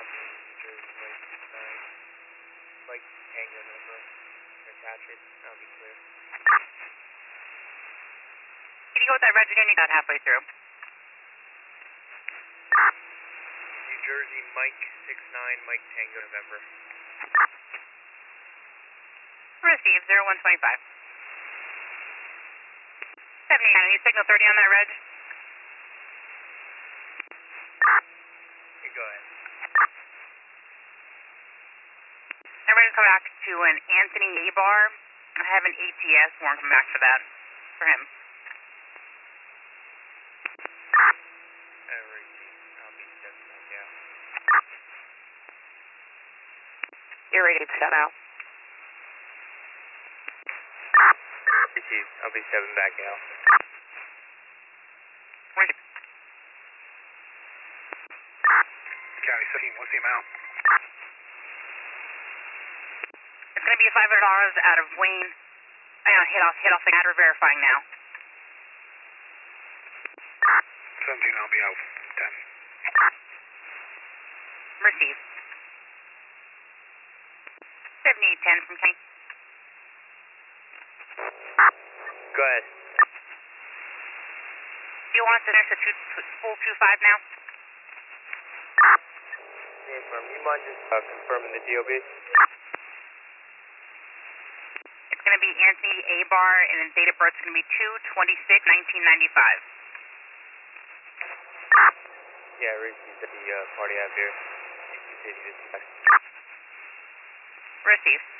Copy, New Jersey, Mike 69, Mike Tango number. Attach it, I'll be clear. Can you go with that reg again? You got halfway through. New Jersey, Mike 69, Mike Tango November. Received, 0125. 79, I need signal 30 on that reg. Okay, go ahead. I'm ready to come back to an Anthony Abar. I have an ATS warrant come back for that, for him. I'll be 7 back out. You're ready to set out. Received, I'll be 7 back out. County 17, what's the amount? It's going to be $500 out of Wayne. Hit off the matter, verifying now. 17, I'll be out 10. Received. 7810 from Kenny. Go ahead. Do you want us to nurse a full 2-5 now? Confirm. You mind just confirming the DOB? It's going to be Anthony Abar, and his date of birth is going to be 2/26/1995. Yeah, received at the party out here. You continue to Received.